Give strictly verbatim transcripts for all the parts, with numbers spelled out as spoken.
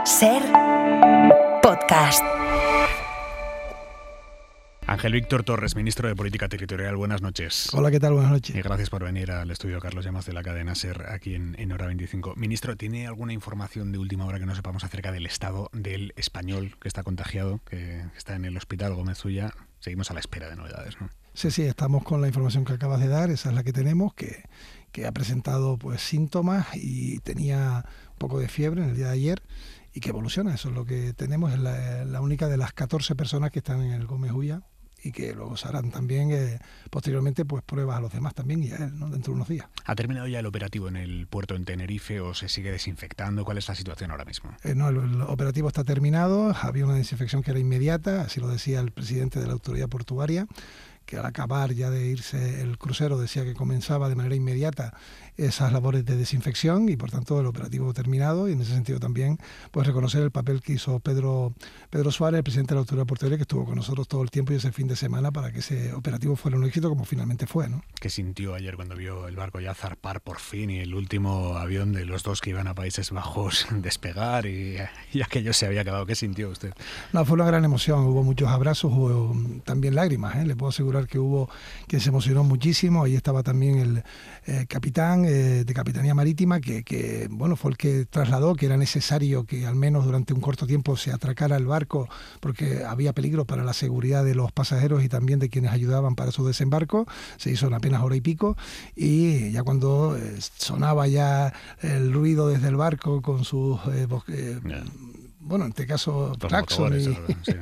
Ser Podcast. Ángel Víctor Torres, ministro de Política Territorial, buenas noches. Hola, ¿qué tal? Buenas noches. Y gracias por venir al estudio Carlos Llamas de la cadena SER aquí en, en Hora veinticinco. Ministro, ¿tiene alguna información de última hora que no sepamos acerca del estado del español que está contagiado, que está en el hospital Gómez Ulla? Seguimos a la espera de novedades, ¿no? Sí, sí, estamos con la información que acabas de dar, esa es la que tenemos, que, que ha presentado pues síntomas y tenía un poco de fiebre en el día de ayer y que evoluciona. Eso es lo que tenemos, es la, la única de las catorce personas que están en el Gómez Ulla y que luego se harán también eh, posteriormente pues pruebas a los demás también y a él, ¿no? Dentro de unos días. ¿Ha terminado ya el operativo en el puerto en Tenerife o se sigue desinfectando? ¿Cuál es la situación ahora mismo? Eh, no, el, el operativo está terminado, había una desinfección que era inmediata, así lo decía el presidente de la autoridad portuaria, que al acabar ya de irse el crucero decía que comenzaba de manera inmediata esas labores de desinfección y por tanto el operativo terminado, y en ese sentido también pues reconocer el papel que hizo Pedro Pedro Suárez, el presidente de la autoridad portuaria, que estuvo con nosotros todo el tiempo y ese fin de semana para que ese operativo fuera un éxito como finalmente fue, ¿no? ¿Qué sintió ayer cuando vio el barco ya zarpar por fin y el último avión de los dos que iban a Países Bajos despegar y, y aquello se había acabado? ¿Qué sintió usted? No, fue una gran emoción, hubo muchos abrazos, hubo también lágrimas, ¿eh? Le puedo asegurar que hubo quien se emocionó muchísimo. Ahí estaba también el eh, capitán eh, de Capitanía Marítima que, que bueno fue el que trasladó que era necesario que al menos durante un corto tiempo se atracara el barco porque había peligro para la seguridad de los pasajeros y también de quienes ayudaban para su desembarco. Se hizo en apenas hora y pico y ya cuando eh, sonaba ya el ruido desde el barco con sus eh, eh, yeah. bueno, en este caso claxon y, sí.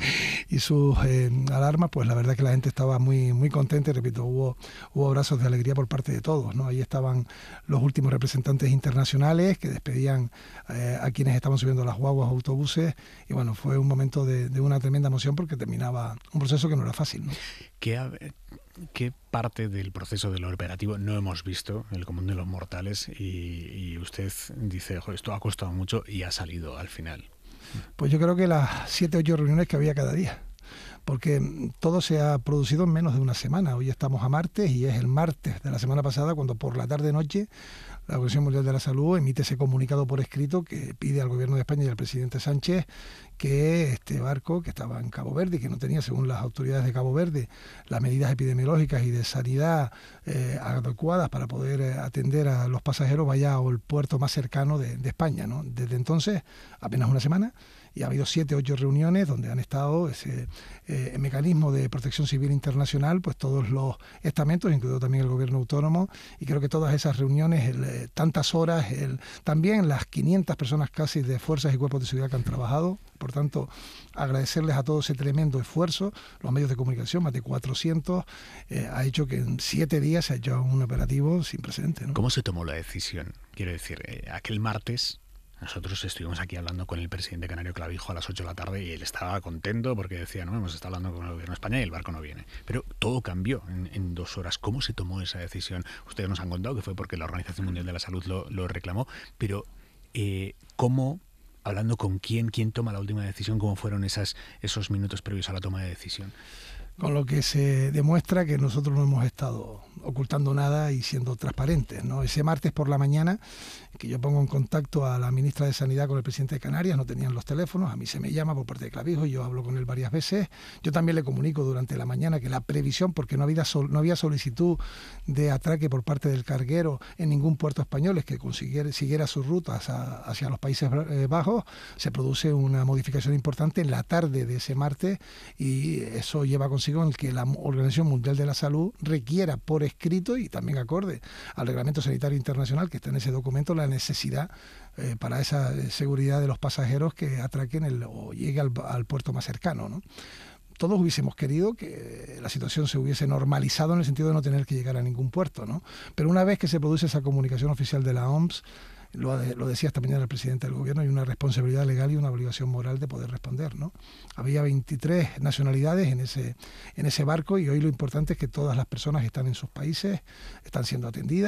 y sus eh, alarmas, pues la verdad que la gente estaba muy muy contenta y repito, hubo, hubo abrazos de alegría por parte de todos, ¿no? Ahí estaban los últimos representantes internacionales que despedían eh, a quienes estaban subiendo las guaguas, autobuses, y bueno, fue un momento de, de una tremenda emoción porque terminaba un proceso que no era fácil, ¿no? ¿Qué, ¿Qué parte del proceso del operativo no hemos visto, el común de los mortales, y, y usted dice, joder, esto ha costado mucho y ha salido al final? Pues yo creo que las siete o ocho reuniones que había cada día, porque todo se ha producido en menos de una semana. Hoy estamos a martes y es el martes de la semana pasada cuando por la tarde-noche la Organización Mundial de la Salud emite ese comunicado por escrito que pide al Gobierno de España y al presidente Sánchez que este barco que estaba en Cabo Verde y que no tenía, según las autoridades de Cabo Verde, las medidas epidemiológicas y de sanidad eh, adecuadas para poder eh, atender a los pasajeros, vaya al puerto más cercano de, de España, ¿no? Desde entonces, apenas una semana, y ha habido siete o ocho reuniones donde han estado ese eh, mecanismo de protección civil internacional, pues todos los estamentos, incluido también el gobierno autónomo, y creo que todas esas reuniones, el, eh, tantas horas, el, también las quinientas personas casi de fuerzas y cuerpos de seguridad que han trabajado. Por tanto, agradecerles a todo ese tremendo esfuerzo, los medios de comunicación, más de cuatrocientos, eh, ha hecho que en siete días se ha hecho un operativo sin precedentes, ¿no? ¿Cómo se tomó la decisión? Quiero decir, eh, aquel martes nosotros estuvimos aquí hablando con el presidente canario Clavijo a las ocho de la tarde y él estaba contento porque decía, no, hemos estado hablando con el gobierno de España y el barco no viene. Pero todo cambió en, en dos horas. ¿Cómo se tomó esa decisión? Ustedes nos han contado que fue porque la Organización Mundial de la Salud lo, lo reclamó, pero eh, ¿cómo, hablando con quién, quién toma la última decisión? ¿Cómo fueron esas, esos minutos previos a la toma de decisión? Con lo que se demuestra que nosotros no hemos estado ocultando nada y siendo transparentes, ¿no? Ese martes por la mañana, que yo pongo en contacto a la ministra de Sanidad con el presidente de Canarias, no tenían los teléfonos, a mí se me llama por parte de Clavijo, yo hablo con él varias veces, yo también le comunico durante la mañana que la previsión, porque no había, sol, no había solicitud de atraque por parte del carguero en ningún puerto español, es que consiguiera, siguiera sus rutas a, hacia los Países Bajos, se produce una modificación importante en la tarde de ese martes y eso lleva consigo en el que la Organización Mundial de la Salud requiera por escrito y también acorde al Reglamento Sanitario Internacional que está en ese documento la necesidad eh, para esa seguridad de los pasajeros que atraquen el, o llegue al, al puerto más cercano, ¿no? Todos hubiésemos querido que la situación se hubiese normalizado en el sentido de no tener que llegar a ningún puerto, ¿no? Pero una vez que se produce esa comunicación oficial de la O M S, Lo, lo decía esta mañana el presidente del gobierno, hay una responsabilidad legal y una obligación moral de poder responder, ¿no? Había veintitrés nacionalidades en ese, en ese barco y hoy lo importante es que todas las personas que están en sus países están siendo atendidas.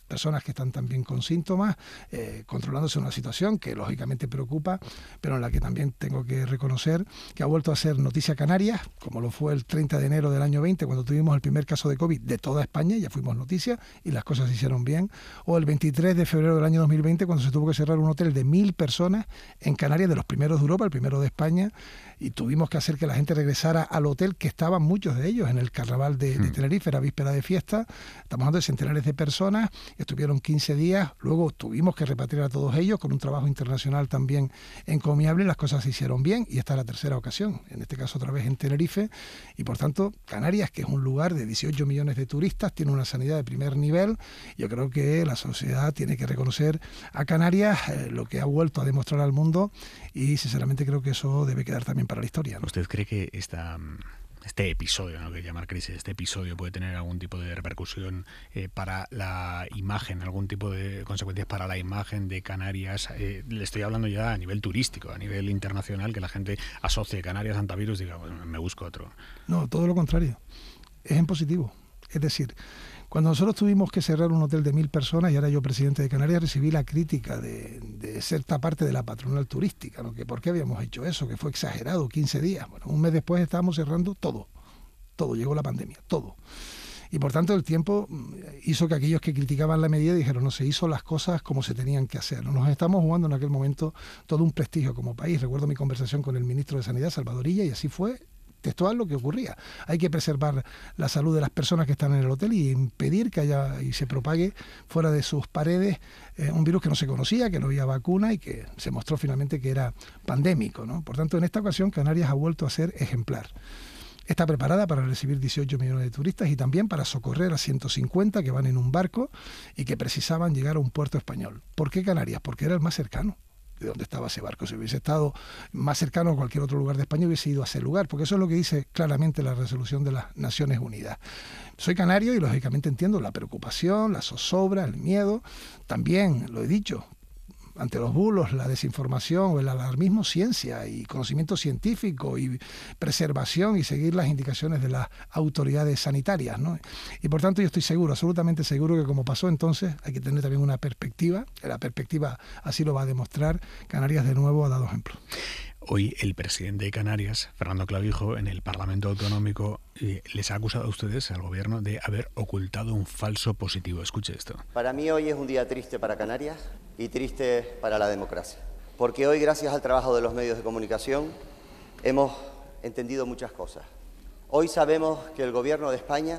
personas que están también con síntomas, eh, controlándose una situación que lógicamente preocupa, pero en la que también tengo que reconocer que ha vuelto a ser noticia Canarias, como lo fue el treinta de enero del año veinte, cuando tuvimos el primer caso de COVID de toda España, ya fuimos noticia y las cosas se hicieron bien, o el veintitrés de febrero del año dos mil veinte, cuando se tuvo que cerrar un hotel de mil personas en Canarias, de los primeros de Europa, el primero de España, y tuvimos que hacer que la gente regresara al hotel, que estaban muchos de ellos en el carnaval de, de Tenerife, era víspera de fiesta, estamos hablando de centenares de personas, estuvieron quince días, luego tuvimos que repatriar a todos ellos con un trabajo internacional también encomiable, las cosas se hicieron bien y esta es la tercera ocasión, en este caso otra vez en Tenerife, y por tanto Canarias, que es un lugar de dieciocho millones de turistas, tiene una sanidad de primer nivel. Yo creo que la sociedad tiene que reconocer a Canarias eh, lo que ha vuelto a demostrar al mundo y sinceramente creo que eso debe quedar también para la historia, ¿no? ¿Usted cree que esta, este episodio, no que llamar crisis, este episodio puede tener algún tipo de repercusión eh, para la imagen, algún tipo de consecuencias para la imagen de Canarias? Eh, le estoy hablando ya a nivel turístico, a nivel internacional, que la gente asocie Canarias a antivirus y diga, bueno, me busco otro. No, todo lo contrario. Es en positivo. Es decir, cuando nosotros tuvimos que cerrar un hotel de mil personas y ahora yo presidente de Canarias, recibí la crítica de, de cierta parte de la patronal turística, ¿no? Que por qué habíamos hecho eso, que fue exagerado, quince días. Bueno, un mes después estábamos cerrando todo, todo, llegó la pandemia, todo. Y por tanto el tiempo hizo que aquellos que criticaban la medida dijeron, no, se hizo las cosas como se tenían que hacer. Nos estamos jugando en aquel momento todo un prestigio como país. Recuerdo mi conversación con el ministro de Sanidad, Salvadorilla, y así fue textual lo que ocurría. Hay que preservar la salud de las personas que están en el hotel y impedir que haya y se propague fuera de sus paredes eh, un virus que no se conocía, que no había vacuna y que se mostró finalmente que era pandémico, ¿no? Por tanto, en esta ocasión Canarias ha vuelto a ser ejemplar. Está preparada para recibir dieciocho millones de turistas y también para socorrer a ciento cincuenta que van en un barco y que precisaban llegar a un puerto español. ¿Por qué Canarias? Porque era el más cercano de donde estaba ese barco. Si hubiese estado más cercano a cualquier otro lugar de España, hubiese ido a ese lugar, porque eso es lo que dice claramente la resolución de las Naciones Unidas. Soy canario y lógicamente entiendo la preocupación, la zozobra, el miedo. También, lo he dicho, ante los bulos, la desinformación o el alarmismo, ciencia y conocimiento científico y preservación y seguir las indicaciones de las autoridades sanitarias, ¿no? Y por tanto yo estoy seguro, absolutamente seguro que como pasó entonces, hay que tener también una perspectiva, la perspectiva así lo va a demostrar. Canarias de nuevo ha dado ejemplo. Hoy el presidente de Canarias, Fernando Clavijo, en el Parlamento Autonómico eh, les ha acusado a ustedes, al gobierno, de haber ocultado un falso positivo. Escuche esto. Para mí hoy es un día triste para Canarias y triste para la democracia, porque hoy, gracias al trabajo de los medios de comunicación, hemos entendido muchas cosas. Hoy sabemos que el gobierno de España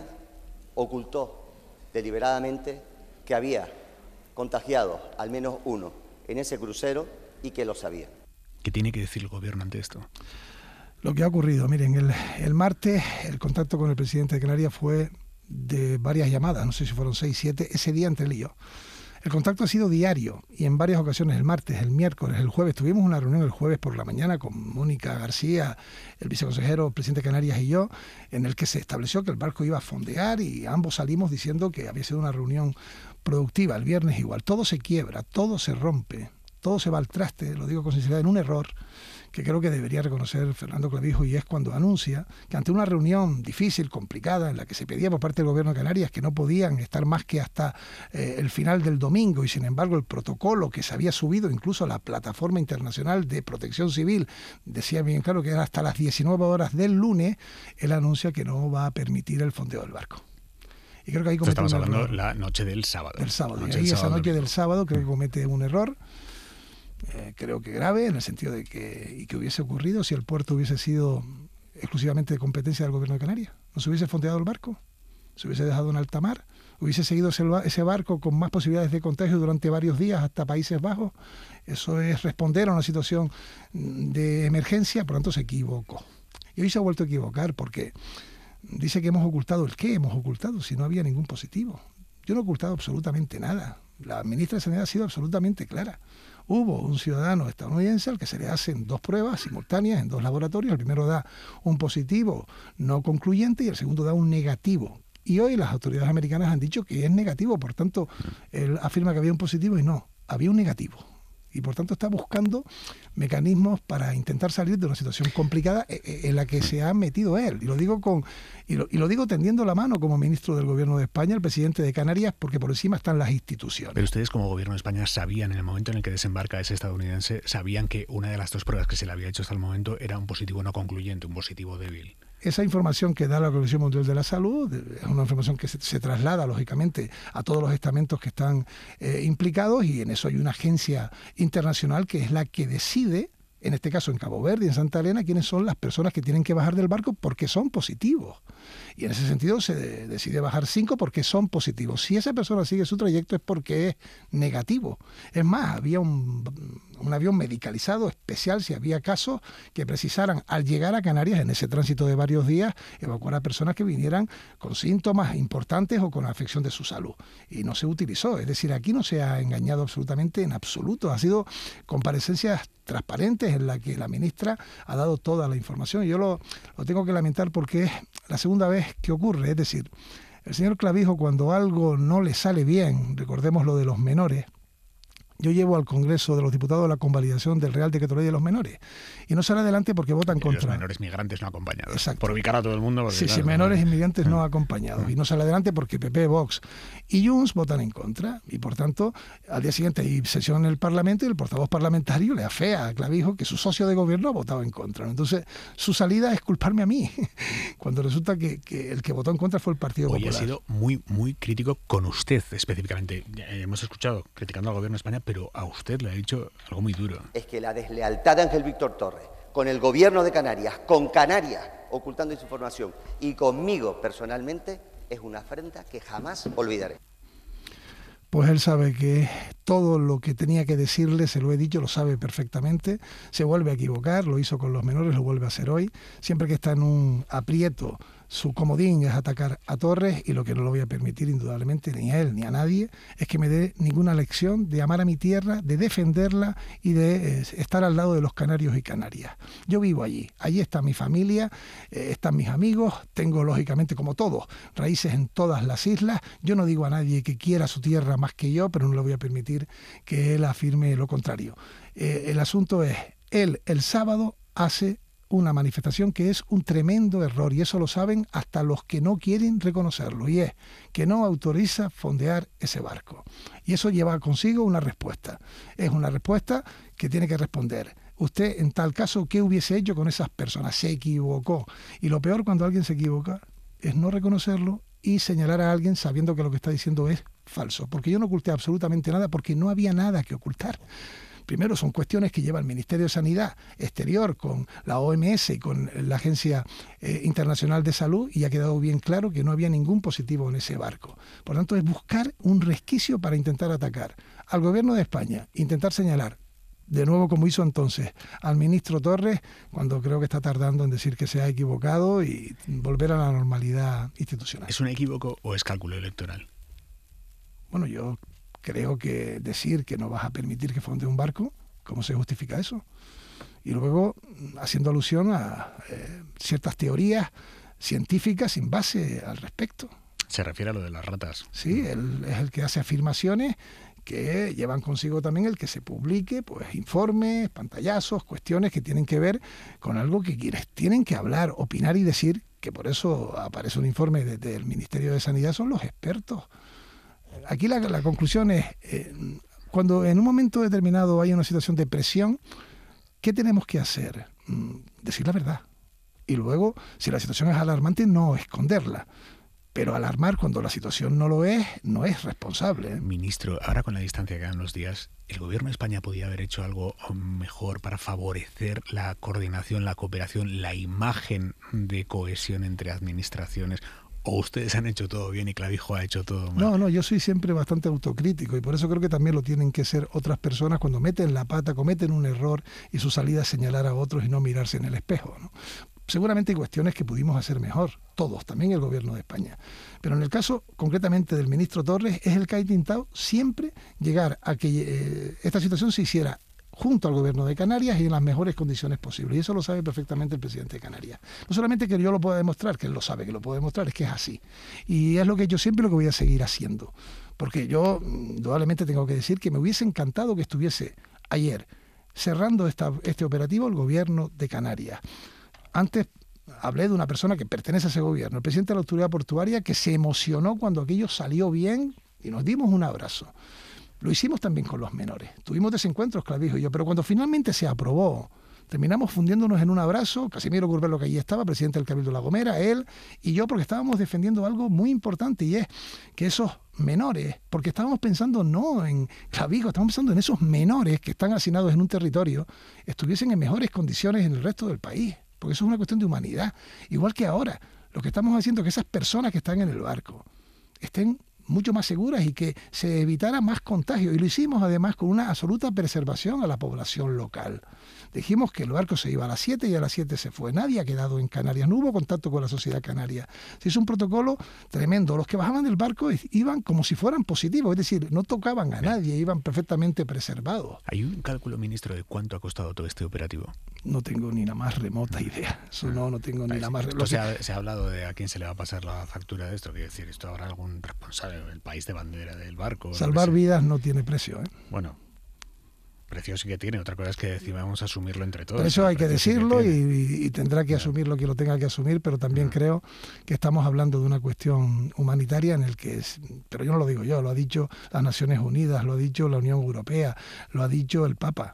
ocultó deliberadamente que había contagiado al menos uno en ese crucero y que lo sabía. ¿Qué tiene que decir el gobierno ante esto? Lo que ha ocurrido, miren, el, el martes el contacto con el presidente de Canarias fue de varias llamadas, no sé si fueron seis, siete, ese día entre él y yo. El contacto ha sido diario y en varias ocasiones, el martes, el miércoles, el jueves. Tuvimos una reunión el jueves por la mañana con Mónica García, el viceconsejero, presidente de Canarias y yo, en el que se estableció que el barco iba a fondear y ambos salimos diciendo que había sido una reunión productiva. El viernes igual, todo se quiebra, todo se rompe. Todo se va al traste, lo digo con sinceridad, en un error que creo que debería reconocer Fernando Clavijo, y es cuando anuncia que ante una reunión difícil, complicada, en la que se pedía por parte del gobierno de Canarias que no podían estar más que hasta eh, el final del domingo, y sin embargo el protocolo que se había subido incluso a la plataforma internacional de protección civil decía bien claro que era hasta las diecinueve horas del lunes, él anuncia que no va a permitir el fondeo del barco. Y creo que ahí comete Estamos un hablando error. La noche del sábado. Del sábado. Noche y ahí del esa sábado noche del del sábado creo que comete un error. Eh, creo que grave, en el sentido de que, y que hubiese ocurrido si el puerto hubiese sido exclusivamente de competencia del gobierno de Canarias. No se hubiese fondeado el barco, se hubiese dejado en alta mar, hubiese seguido ese, ese barco con más posibilidades de contagio durante varios días hasta Países Bajos. Eso es responder a una situación de emergencia, por lo tanto se equivocó. Y hoy se ha vuelto a equivocar porque dice que hemos ocultado el qué, hemos ocultado si no había ningún positivo. Yo no he ocultado absolutamente nada. La ministra de Sanidad ha sido absolutamente clara. Hubo un ciudadano estadounidense al que se le hacen dos pruebas simultáneas en dos laboratorios. El primero da un positivo no concluyente y el segundo da un negativo. Y hoy las autoridades americanas han dicho que es negativo, por tanto, él afirma que había un positivo y no, había un negativo. y por tanto está buscando mecanismos para intentar salir de una situación complicada en la que se ha metido él. Y lo digo con y lo, y lo digo tendiendo la mano como ministro del Gobierno de España, el presidente de Canarias, porque por encima están las instituciones. Pero ustedes como Gobierno de España sabían, en el momento en el que desembarca ese estadounidense, sabían que una de las dos pruebas que se le había hecho hasta el momento era un positivo no concluyente, un positivo débil. Esa información que da la Organización Mundial de la Salud es una información que se, se traslada, lógicamente, a todos los estamentos que están eh, implicados, y en eso hay una agencia internacional que es la que decide, en este caso en Cabo Verde y en Santa Elena, quiénes son las personas que tienen que bajar del barco porque son positivos. Y en ese sentido se de, decide bajar cinco porque son positivos. Si esa persona sigue su trayecto es porque es negativo. Es más, había un, un avión medicalizado especial si había casos que precisaran, al llegar a Canarias, en ese tránsito de varios días, evacuar a personas que vinieran con síntomas importantes o con afección de su salud. Y no se utilizó. Es decir, aquí no se ha engañado absolutamente en absoluto. Ha sido comparecencias transparentes en la que la ministra ha dado toda la información. Y yo lo, lo tengo que lamentar porque es la segunda vez que ocurre. Es decir, el señor Clavijo, cuando algo no le sale bien, recordemos lo de los menores, yo llevo al Congreso de los Diputados la convalidación del Real Decreto Ley de los Menores y no sale adelante porque votan contra. Los menores migrantes no acompañados. Exacto. Por ubicar a todo el mundo. Porque, sí, claro, sí, menores no, inmigrantes no acompañados. Y no sale adelante porque P P, Vox y Junts votan en contra. Y por tanto, al día siguiente hay sesión en el Parlamento y el portavoz parlamentario le afea a Clavijo que su socio de gobierno ha votado en contra. Entonces, su salida es culparme a mí, cuando resulta que, que el que votó en contra fue el Partido Hoy Popular. ha sido muy, muy crítico con usted específicamente. Ya hemos escuchado criticando al Gobierno de España, pero a usted le ha dicho algo muy duro. Es que la deslealtad de Ángel Víctor Torres con el Gobierno de Canarias, con Canarias ocultando esa información y conmigo personalmente es una afrenta que jamás olvidaré. Pues él sabe que todo lo que tenía que decirle, se lo he dicho, lo sabe perfectamente, se vuelve a equivocar, lo hizo con los menores, lo vuelve a hacer hoy. Siempre que está en un aprieto, su comodín es atacar a Torres, y lo que no lo voy a permitir indudablemente ni a él ni a nadie es que me dé ninguna lección de amar a mi tierra, de defenderla y de eh, estar al lado de los canarios y Canarias. Yo vivo allí, allí está mi familia, eh, están mis amigos, tengo lógicamente como todos raíces en todas las islas. Yo no digo a nadie que quiera su tierra más que yo, pero no le voy a permitir que él afirme lo contrario. Eh, el asunto es, él el sábado hace una manifestación que es un tremendo error, y eso lo saben hasta los que no quieren reconocerlo, y es que no autoriza fondear ese barco. Y eso lleva consigo una respuesta. Es una respuesta que tiene que responder. Usted, en tal caso, ¿qué hubiese hecho con esas personas? Se equivocó. Y lo peor cuando alguien se equivoca es no reconocerlo y señalar a alguien sabiendo que lo que está diciendo es falso. Porque yo no oculté absolutamente nada, porque no había nada que ocultar. Primero, son cuestiones que lleva el Ministerio de Sanidad Exterior con la O M S y con la Agencia eh, Internacional de Salud, y ha quedado bien claro que no había ningún positivo en ese barco. Por tanto, es buscar un resquicio para intentar atacar al Gobierno de España, intentar señalar, de nuevo como hizo entonces, al ministro Torres, cuando creo que está tardando en decir que se ha equivocado, y volver a la normalidad institucional. ¿Es un equívoco o es cálculo electoral? Bueno, yo creo que decir que no vas a permitir que fonde un barco, ¿cómo se justifica eso? Y luego, haciendo alusión a eh, ciertas teorías científicas sin base al respecto. Se refiere a lo de las ratas. Sí, él es el que hace afirmaciones que llevan consigo también el que se publique pues informes, pantallazos, cuestiones que tienen que ver con algo que quienes tienen que hablar, opinar y decir, que por eso aparece un informe desde el Ministerio de Sanidad, son los expertos. Aquí la, la conclusión es, eh, cuando en un momento determinado hay una situación de presión, ¿qué tenemos que hacer? Mm, decir la verdad. Y luego, si la situación es alarmante, no esconderla. Pero alarmar cuando la situación no lo es, no es responsable, ¿eh? Ministro, ahora con la distancia que dan los días, ¿el Gobierno de España podía haber hecho algo mejor para favorecer la coordinación, la cooperación, la imagen de cohesión entre administraciones? ¿O ustedes han hecho todo bien y Clavijo ha hecho todo mal? No, no, yo soy siempre bastante autocrítico, y por eso creo que también lo tienen que ser otras personas cuando meten la pata, cometen un error, y su salida es señalar a otros y no mirarse en el espejo, ¿no? Seguramente hay cuestiones que pudimos hacer mejor, todos, también el Gobierno de España. Pero en el caso concretamente del ministro Torres, es el que ha intentado siempre llegar a que eh, esta situación se hiciera junto al Gobierno de Canarias y en las mejores condiciones posibles. Y eso lo sabe perfectamente el presidente de Canarias. No solamente que yo lo pueda demostrar, que él lo sabe que lo puedo demostrar, es que es así. Y es lo que yo siempre lo que voy a seguir haciendo. Porque yo, indudablemente, tengo que decir que me hubiese encantado que estuviese ayer, cerrando esta, este operativo, el gobierno de Canarias. Antes hablé de una persona que pertenece a ese gobierno, el presidente de la autoridad portuaria, que se emocionó cuando aquello salió bien y nos dimos un abrazo. Lo hicimos también con los menores. Tuvimos desencuentros, Clavijo y yo, pero cuando finalmente se aprobó, terminamos fundiéndonos en un abrazo. Casimiro Curbelo, que allí estaba, presidente del Cabildo de La Gomera, él y yo, porque estábamos defendiendo algo muy importante, y es que esos menores, porque estábamos pensando no en Clavijo, estábamos pensando en esos menores que están hacinados en un territorio, estuviesen en mejores condiciones en el resto del país, porque eso es una cuestión de humanidad. Igual que ahora, lo que estamos haciendo es que esas personas que están en el barco estén mucho más seguras y que se evitara más contagio. Y lo hicimos además con una absoluta preservación a la población local. Dijimos que el barco se iba a las siete y a las siete se fue. Nadie ha quedado en Canarias, no hubo contacto con la sociedad canaria. Se hizo un protocolo tremendo. Los que bajaban del barco iban como si fueran positivos, es decir, no tocaban a nadie, iban perfectamente preservados. ¿Hay un cálculo, ministro, de cuánto ha costado todo este operativo? No tengo ni la más remota idea. Eso no, no tengo ni la más remota. Se ha, se ha hablado de a quién se le va a pasar la factura de esto. Quiero decir, ¿esto habrá algún responsable del país de bandera del barco? Salvar vidas no tiene precio, ¿eh? Bueno, precio sí que tiene. Otra cosa es que decidamos asumirlo entre todos. Por eso hay que decirlo sí que y, y tendrá que claro. asumirlo quien lo tenga que asumir, pero también claro. creo que estamos hablando de una cuestión humanitaria en el que es, pero yo no lo digo yo, lo ha dicho las Naciones Unidas, lo ha dicho la Unión Europea, lo ha dicho el Papa.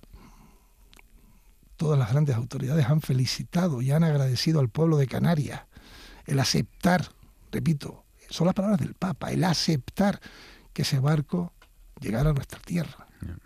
Todas las grandes autoridades han felicitado y han agradecido al pueblo de Canarias el aceptar, repito, son las palabras del Papa, el aceptar que ese barco llegara a nuestra tierra.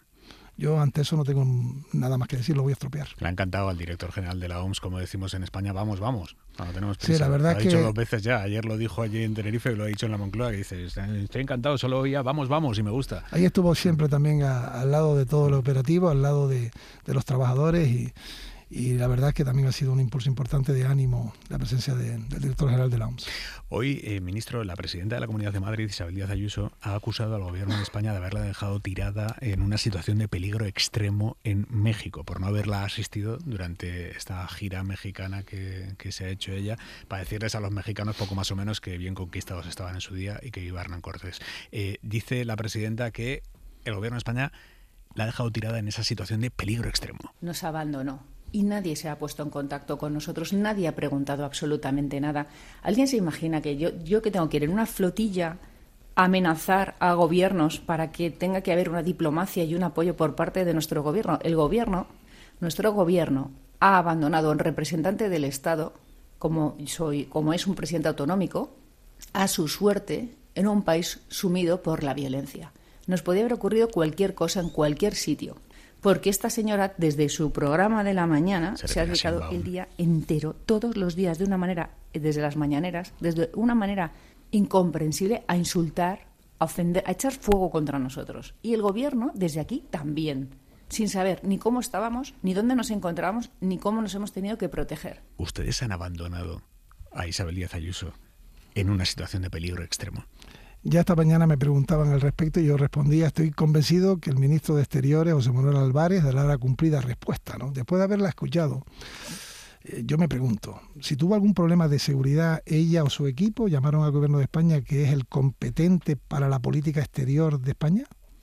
Yo ante eso no tengo nada más que decir, lo voy a estropear. Le ha encantado al director general de la O M S, como decimos en España, vamos, vamos, no tenemos prisa. Sí, la verdad lo ha que... dicho dos veces ya, ayer lo dijo allí en Tenerife y lo ha dicho en la Moncloa, que dice, estoy encantado, solo oía vamos, vamos y me gusta. Ahí estuvo siempre también a, al lado de todo el operativo, al lado de, de los trabajadores y, y la verdad es que también ha sido un impulso importante de ánimo la presencia de, del director general de la O M S. Hoy, eh, ministro, la presidenta de la Comunidad de Madrid, Isabel Díaz Ayuso, ha acusado al gobierno de España de haberla dejado tirada en una situación de peligro extremo en México, por no haberla asistido durante esta gira mexicana que, que se ha hecho ella, para decirles a los mexicanos poco más o menos que bien conquistados estaban en su día y que iba Hernán Cortés. Eh, dice la presidenta que el gobierno de España la ha dejado tirada en esa situación de peligro extremo. Nos abandonó. Y nadie se ha puesto en contacto con nosotros, nadie ha preguntado absolutamente nada. ¿Alguien se imagina que yo, yo que tengo que ir en una flotilla a amenazar a gobiernos para que tenga que haber una diplomacia y un apoyo por parte de nuestro gobierno? El gobierno, nuestro gobierno, ha abandonado a un representante del Estado, como, soy, como es un presidente autonómico, a su suerte en un país sumido por la violencia. Nos podía haber ocurrido cualquier cosa en cualquier sitio. Porque esta señora, desde su programa de la mañana, se, se ha dedicado el día entero, todos los días, de una manera, desde las mañaneras, desde una manera incomprensible, a insultar, a ofender, a echar fuego contra nosotros. Y el gobierno, desde aquí, también, sin saber ni cómo estábamos, ni dónde nos encontrábamos, ni cómo nos hemos tenido que proteger. ¿Ustedes han abandonado a Isabel Díaz Ayuso en una situación de peligro extremo? Ya esta mañana me preguntaban al respecto y yo respondía, estoy convencido que el ministro de Exteriores, José Manuel Álvarez, dará la cumplida respuesta, ¿no? Después de haberla escuchado, eh, yo me pregunto, si tuvo algún problema de seguridad ella o su equipo, llamaron al gobierno de España, que es el competente para la política exterior de España,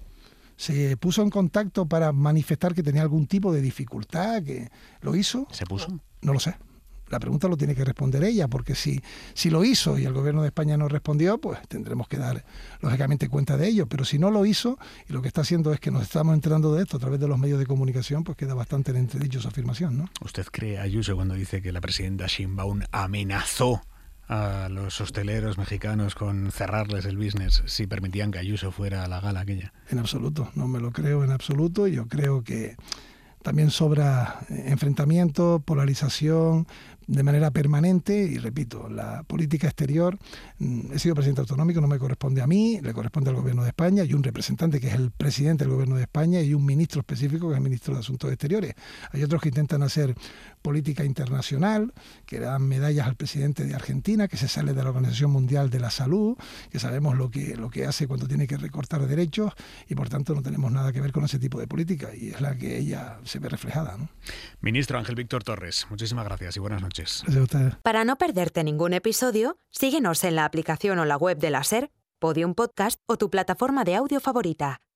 se puso en contacto para manifestar que tenía algún tipo de dificultad, que lo hizo. ¿Se puso? No lo sé. La pregunta lo tiene que responder ella, porque si, si lo hizo y el gobierno de España no respondió, pues tendremos que dar, lógicamente, cuenta de ello. Pero si no lo hizo, y lo que está haciendo es que nos estamos enterando de esto a través de los medios de comunicación, pues queda bastante en entredicho su afirmación, ¿no? ¿Usted cree, Ayuso, cuando dice que la presidenta Sheinbaum amenazó a los hosteleros mexicanos con cerrarles el business si permitían que Ayuso fuera a la gala aquella? En absoluto, no me lo creo en absoluto. Yo creo que también sobra enfrentamiento, polarización de manera permanente y, repito, la política exterior, he sido presidente autonómico, no me corresponde a mí, le corresponde al gobierno de España y un representante que es el presidente del gobierno de España y un ministro específico que es el ministro de Asuntos Exteriores. Hay otros que intentan hacer política internacional, que dan medallas al presidente de Argentina, que se sale de la Organización Mundial de la Salud, que sabemos lo que, lo que hace cuando tiene que recortar derechos y por tanto no tenemos nada que ver con ese tipo de política y es la que ella se ve reflejada, ¿no? Ministro Ángel Víctor Torres, muchísimas gracias y buenas noches. Gracias a ustedes. Para no perderte ningún episodio, síguenos en la aplicación o la web de la SER, Podium Podcast o tu plataforma de audio favorita.